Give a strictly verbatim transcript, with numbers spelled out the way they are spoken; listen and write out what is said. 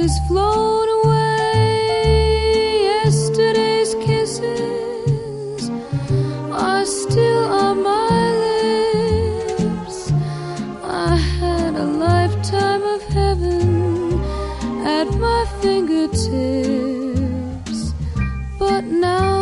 is flown away. Yesterday's kisses are still on my lips. I had a lifetime of heaven at my fingertips, but now